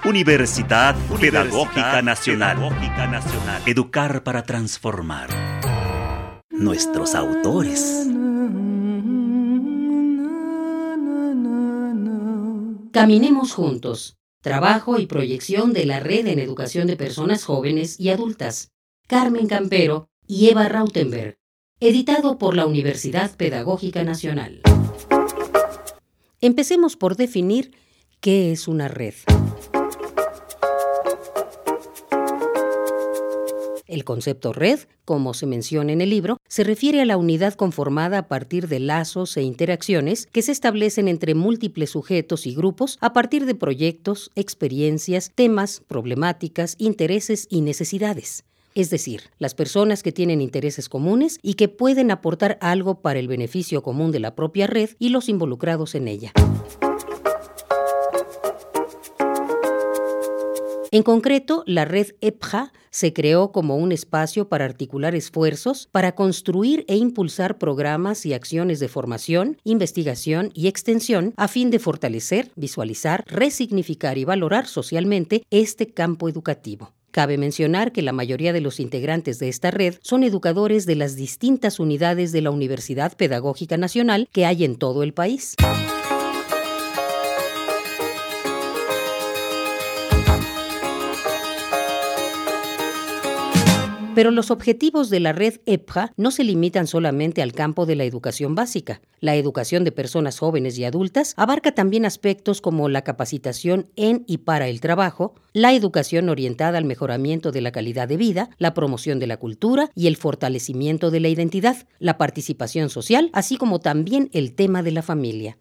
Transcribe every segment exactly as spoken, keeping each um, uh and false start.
Universidad, Universidad Pedagógica Nacional. Pedagógica Nacional. Educar para transformar. Nuestros autores. Caminemos juntos. Trabajo y proyección de la Red en Educación de Personas Jóvenes y Adultas. Carmen Campero y Eva Rautenberg. Editado por la Universidad Pedagógica Nacional. Empecemos por definir qué es una red. El concepto red, como se menciona en el libro, se refiere a la unidad conformada a partir de lazos e interacciones que se establecen entre múltiples sujetos y grupos a partir de proyectos, experiencias, temas, problemáticas, intereses y necesidades. Es decir, las personas que tienen intereses comunes y que pueden aportar algo para el beneficio común de la propia red y los involucrados en ella. En concreto, la red E P J A se creó como un espacio para articular esfuerzos para construir e impulsar programas y acciones de formación, investigación y extensión a fin de fortalecer, visualizar, resignificar y valorar socialmente este campo educativo. Cabe mencionar que la mayoría de los integrantes de esta red son educadores de las distintas unidades de la Universidad Pedagógica Nacional que hay en todo el país. Pero los objetivos de la red E P J A no se limitan solamente al campo de la educación básica. La educación de personas jóvenes y adultas abarca también aspectos como la capacitación en y para el trabajo, la educación orientada al mejoramiento de la calidad de vida, la promoción de la cultura y el fortalecimiento de la identidad, la participación social, así como también el tema de la familia.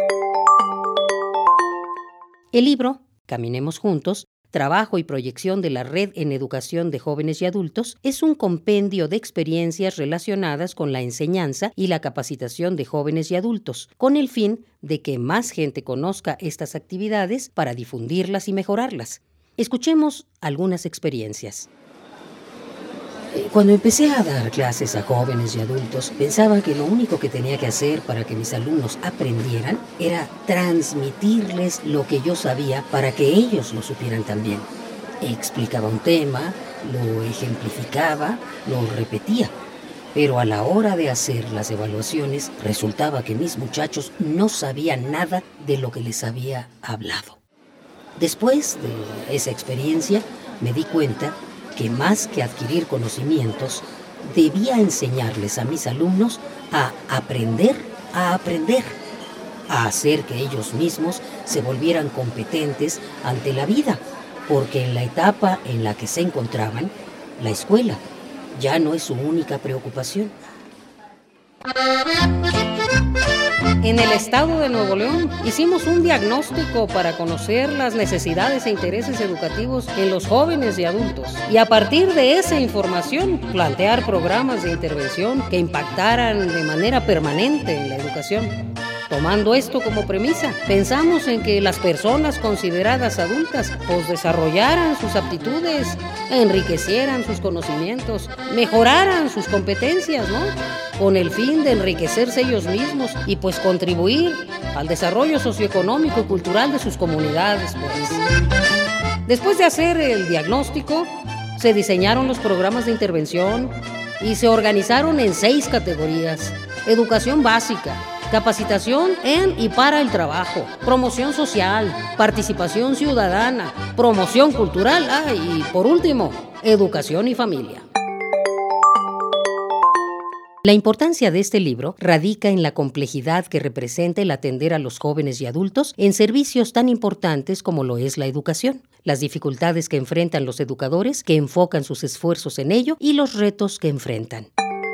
El libro, Caminemos Juntos, Trabajo y proyección de la Red en Educación de Jóvenes y Adultos, es un compendio de experiencias relacionadas con la enseñanza y la capacitación de jóvenes y adultos, con el fin de que más gente conozca estas actividades para difundirlas y mejorarlas. Escuchemos algunas experiencias. Cuando empecé a dar clases a jóvenes y adultos, pensaba que lo único que tenía que hacer para que mis alumnos aprendieran era transmitirles lo que yo sabía para que ellos lo supieran también. Explicaba un tema, lo ejemplificaba, lo repetía. Pero a la hora de hacer las evaluaciones, resultaba que mis muchachos no sabían nada de lo que les había hablado. Después de esa experiencia, me di cuenta que más que adquirir conocimientos, debía enseñarles a mis alumnos a aprender a aprender, a hacer que ellos mismos se volvieran competentes ante la vida, porque en la etapa en la que se encontraban, la escuela ya no es su única preocupación. En el estado de Nuevo León hicimos un diagnóstico para conocer las necesidades e intereses educativos en los jóvenes y adultos y a partir de esa información plantear programas de intervención que impactaran de manera permanente en la educación. Tomando esto como premisa, pensamos en que las personas consideradas adultas pues desarrollaran sus aptitudes, enriquecieran sus conocimientos, mejoraran sus competencias, ¿no? Con el fin de enriquecerse ellos mismos y pues contribuir al desarrollo socioeconómico y cultural de sus comunidades, pues. Después de hacer el diagnóstico, se diseñaron los programas de intervención y se organizaron en seis categorías: educación básica, capacitación en y para el trabajo, promoción social, participación ciudadana, promoción cultural, ah, y por último, educación y familia. La importancia de este libro radica en la complejidad que representa el atender a los jóvenes y adultos en servicios tan importantes como lo es la educación, las dificultades que enfrentan los educadores que enfocan sus esfuerzos en ello y los retos que enfrentan.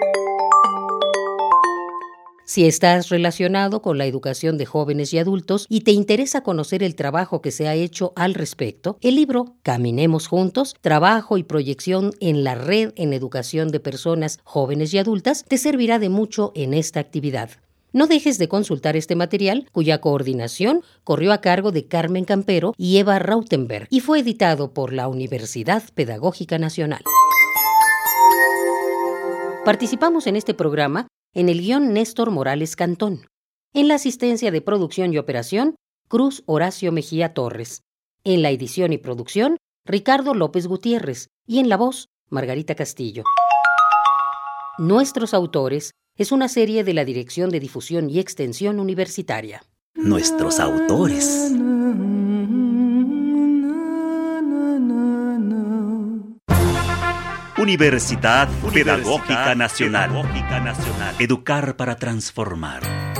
Si estás relacionado con la educación de jóvenes y adultos y te interesa conocer el trabajo que se ha hecho al respecto, el libro Caminemos Juntos, Trabajo y proyección en la Red en Educación de Personas Jóvenes y Adultas te servirá de mucho en esta actividad. No dejes de consultar este material, cuya coordinación corrió a cargo de Carmen Campero y Eva Rautenberg y fue editado por la Universidad Pedagógica Nacional. Participamos en este programa en el guión Néstor Morales Cantón. En la asistencia de producción y operación, Cruz Horacio Mejía Torres. En la edición y producción, Ricardo López Gutiérrez. Y en la voz, Margarita Castillo. Nuestros autores es una serie de la Dirección de Difusión y Extensión Universitaria. Nuestros autores. Universidad Pedagógica Nacional. Educar para transformar.